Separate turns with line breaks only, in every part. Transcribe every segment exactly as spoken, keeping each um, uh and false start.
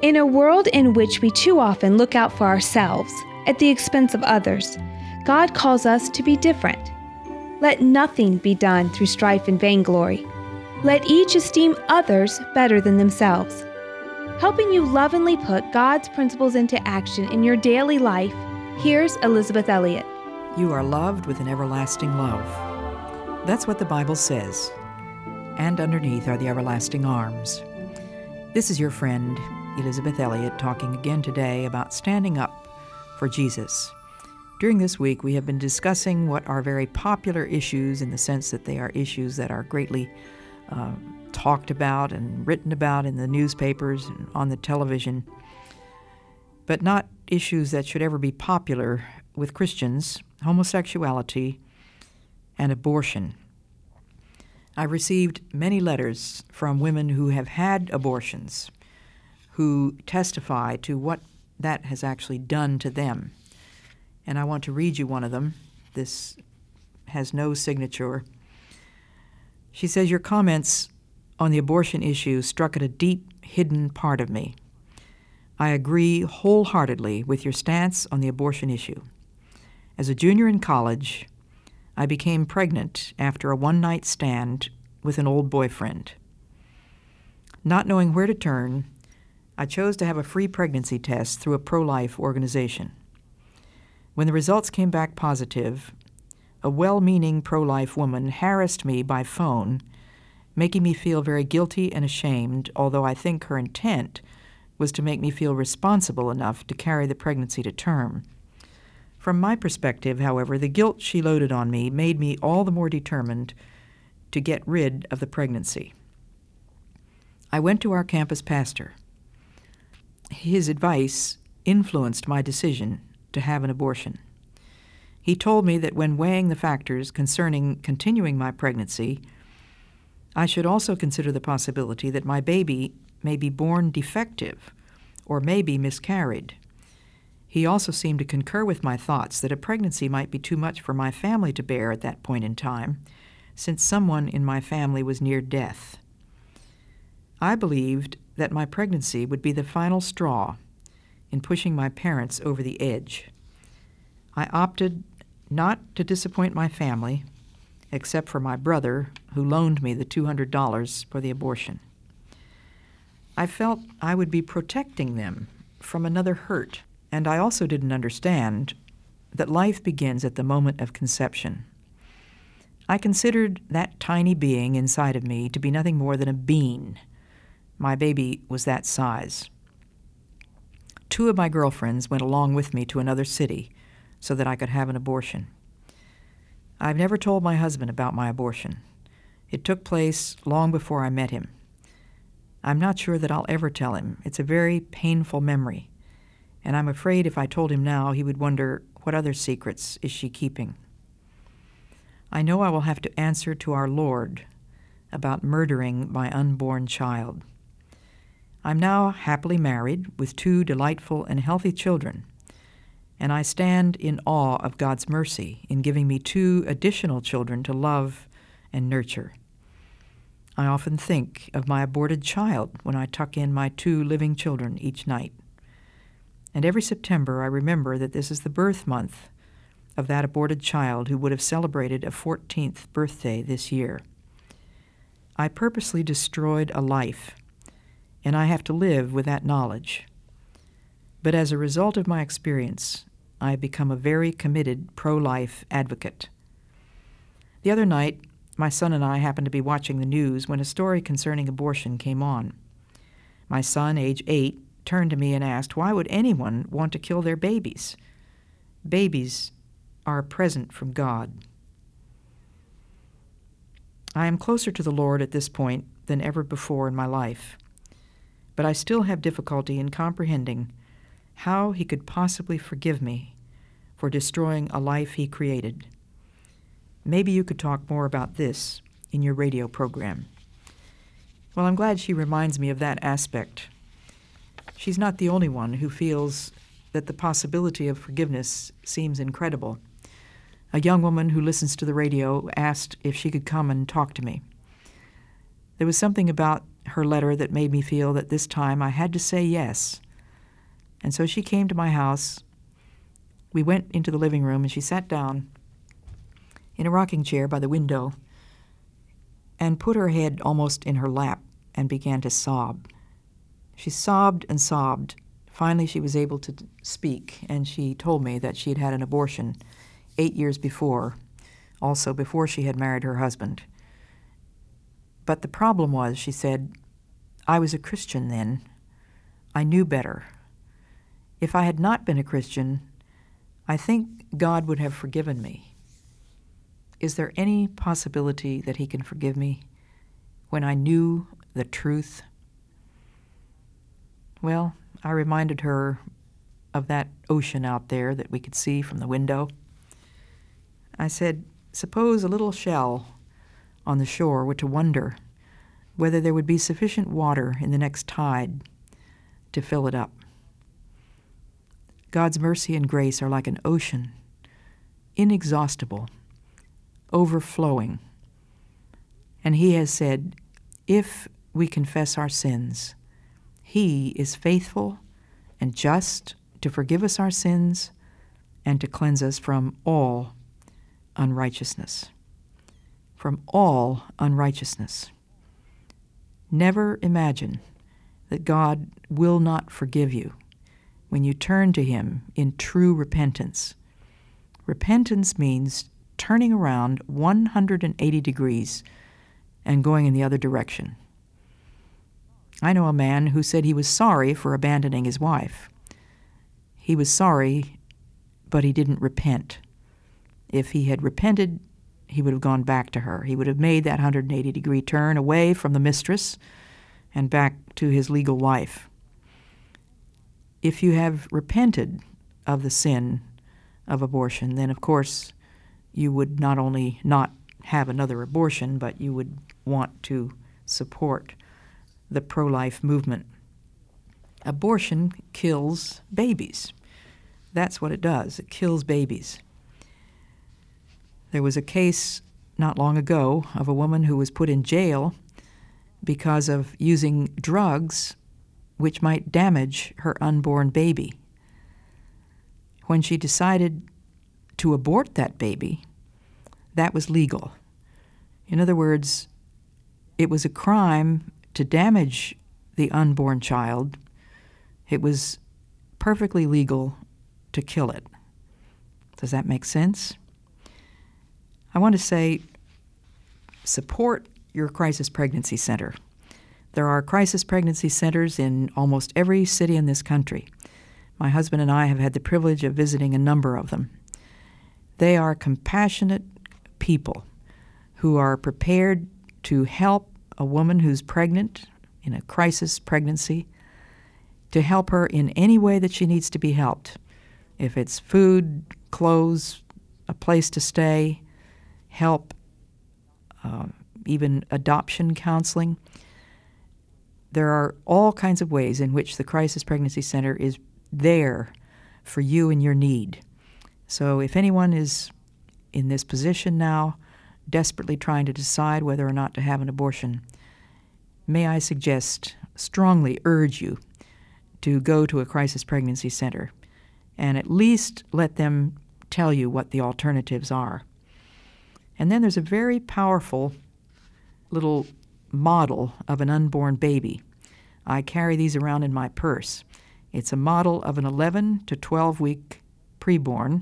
In a world in which we too often look out for ourselves at the expense of others, God calls us to be different. Let nothing be done through strife and vainglory. Let each esteem others better than themselves. Helping you lovingly put God's principles into action in your daily life, here's Elizabeth Elliot.
You are loved with an everlasting love. That's what the Bible says. And underneath are the everlasting arms. This is your friend, Elizabeth Elliot, talking again today about standing up for Jesus. During this week, we have been discussing what are very popular issues in the sense that they are issues that are greatly uh, talked about and written about in the newspapers and on the television, but not issues that should ever be popular with Christians: homosexuality and abortion. I've received many letters from women who have had abortions, who testify to what that has actually done to them. And I want to read you one of them. This has no signature. She says, "Your comments on the abortion issue struck at a deep, hidden part of me. I agree wholeheartedly with your stance on the abortion issue. As a junior in college, I became pregnant after a one-night stand with an old boyfriend. Not knowing where to turn, I chose to have a free pregnancy test through a pro-life organization. When the results came back positive, a well-meaning pro-life woman harassed me by phone, making me feel very guilty and ashamed, although I think her intent was to make me feel responsible enough to carry the pregnancy to term. From my perspective, however, the guilt she loaded on me made me all the more determined to get rid of the pregnancy. I went to our campus pastor. His advice influenced my decision to have an abortion. He told me that when weighing the factors concerning continuing my pregnancy, I should also consider the possibility that my baby may be born defective or may be miscarried. He also seemed to concur with my thoughts that a pregnancy might be too much for my family to bear at that point in time, since someone in my family was near death. I believed that my pregnancy would be the final straw in pushing my parents over the edge. I opted not to disappoint my family, except for my brother, who loaned me the two hundred dollars for the abortion. I felt I would be protecting them from another hurt, and I also didn't understand that life begins at the moment of conception. I considered that tiny being inside of me to be nothing more than a bean. My baby was that size. Two of my girlfriends went along with me to another city so that I could have an abortion. I've never told my husband about my abortion. It took place long before I met him. I'm not sure that I'll ever tell him. It's a very painful memory, and I'm afraid if I told him now, he would wonder, what other secrets is she keeping? I know I will have to answer to our Lord about murdering my unborn child. I'm now happily married with two delightful and healthy children, and I stand in awe of God's mercy in giving me two additional children to love and nurture. I often think of my aborted child when I tuck in my two living children each night. And every September I remember that this is the birth month of that aborted child who would have celebrated a fourteenth birthday this year. I purposely destroyed a life, and I have to live with that knowledge. But as a result of my experience, I have become a very committed pro-life advocate. The other night, my son and I happened to be watching the news when a story concerning abortion came on. My son, age eight, turned to me and asked, why would anyone want to kill their babies? Babies are a present from God. I am closer to the Lord at this point than ever before in my life, but I still have difficulty in comprehending how he could possibly forgive me for destroying a life he created. Maybe you could talk more about this in your radio program. Well, I'm glad she reminds me of that aspect. She's not the only one who feels that the possibility of forgiveness seems incredible. A young woman who listens to the radio asked if she could come and talk to me. There was something about her letter that made me feel that this time I had to say yes. And so she came to my house. We went into the living room, and she sat down in a rocking chair by the window and put her head almost in her lap and began to sob. She sobbed and sobbed. Finally, she was able to speak, and she told me that she had had an abortion eight years before, also before she had married her husband. But the problem was, she said, I was a Christian then. I knew better. If I had not been a Christian, I think God would have forgiven me. Is there any possibility that he can forgive me when I knew the truth? Well, I reminded her of that ocean out there that we could see from the window. I said, suppose a little shell on the shore were to wonder whether there would be sufficient water in the next tide to fill it up. God's mercy and grace are like an ocean, inexhaustible, overflowing. And he has said, if we confess our sins, he is faithful and just to forgive us our sins and to cleanse us from all unrighteousness. From all unrighteousness. Never imagine that God will not forgive you when you turn to him in true repentance. Repentance means turning around one hundred eighty degrees and going in the other direction. I know a man who said he was sorry for abandoning his wife. He was sorry, but he didn't repent. If he had repented, he would have gone back to her. He would have made that one hundred eighty degree turn away from the mistress and back to his legal wife. If you have repented of the sin of abortion, then of course you would not only not have another abortion, but you would want to support the pro-life movement. Abortion kills babies. That's what it does. It kills babies. There was a case not long ago of a woman who was put in jail because of using drugs which might damage her unborn baby. When she decided to abort that baby, that was legal. In other words, it was a crime to damage the unborn child. It was perfectly legal to kill it. Does that make sense? I want to say, support your crisis pregnancy center. There are crisis pregnancy centers in almost every city in this country. My husband and I have had the privilege of visiting a number of them. They are compassionate people who are prepared to help a woman who's pregnant in a crisis pregnancy, to help her in any way that she needs to be helped. If it's food, clothes, a place to stay, help, uh, even adoption counseling. There are all kinds of ways in which the Crisis Pregnancy Center is there for you and your need. So if anyone is in this position now, desperately trying to decide whether or not to have an abortion, may I suggest, strongly urge you to go to a crisis pregnancy center and at least let them tell you what the alternatives are. And then there's a very powerful little model of an unborn baby. I carry these around in my purse. It's a model of an eleven to twelve week preborn,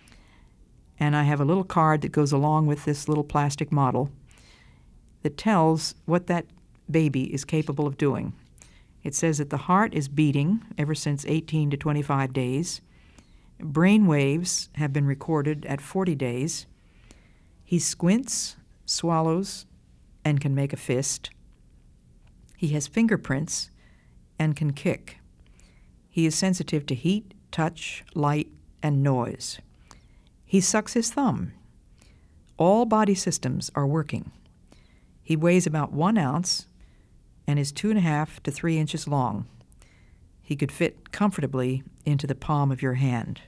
and I have a little card that goes along with this little plastic model that tells what that baby is capable of doing. It says that the heart is beating ever since eighteen to twenty-five days. Brain waves have been recorded at forty days. He squints, swallows, and can make a fist. He has fingerprints and can kick. He is sensitive to heat, touch, light, and noise. He sucks his thumb. All body systems are working. He weighs about one ounce and is two and a half to three inches long. He could fit comfortably into the palm of your hand.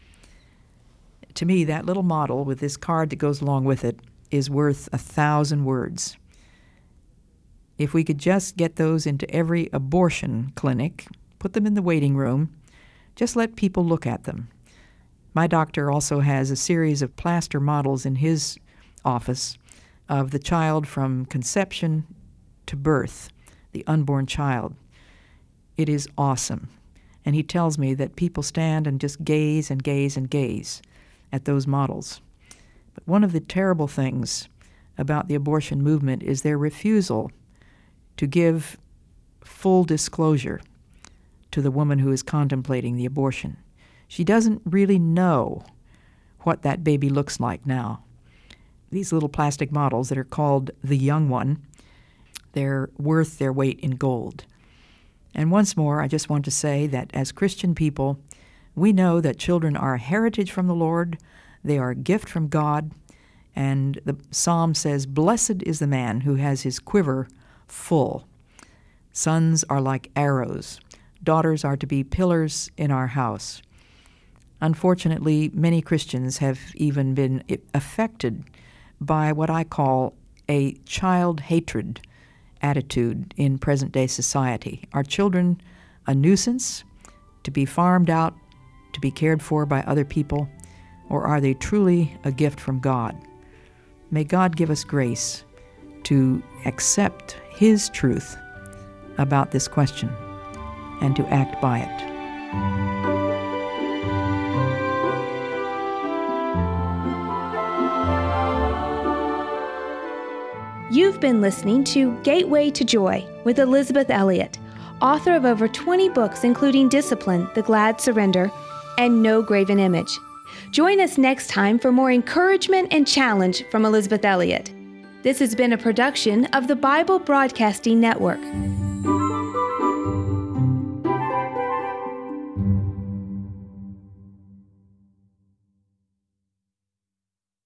To me, that little model with this card that goes along with it is worth a thousand words. If we could just get those into every abortion clinic, put them in the waiting room, just let people look at them. My doctor also has a series of plaster models in his office of the child from conception to birth, the unborn child. It is awesome. And he tells me that people stand and just gaze and gaze and gaze at those models. But one of the terrible things about the abortion movement is their refusal to give full disclosure to the woman who is contemplating the abortion. She doesn't really know what that baby looks like now. These little plastic models that are called the young one, they're worth their weight in gold. And once more, I just want to say that as Christian people, we know that children are a heritage from the Lord, they are a gift from God, and the psalm says, "Blessed is the man who has his quiver full." Sons are like arrows. Daughters are to be pillars in our house. Unfortunately, many Christians have even been affected by what I call a child hatred attitude in present-day society. Are children a nuisance to be farmed out, to be cared for by other people, or are they truly a gift from God? May God give us grace to accept His truth about this question and to act by it.
You've been listening to Gateway to Joy with Elisabeth Elliot, author of over twenty books including Discipline, The Glad Surrender, and No Graven Image. Join us next time for more encouragement and challenge from Elisabeth Elliot. This has been a production of the Bible Broadcasting Network.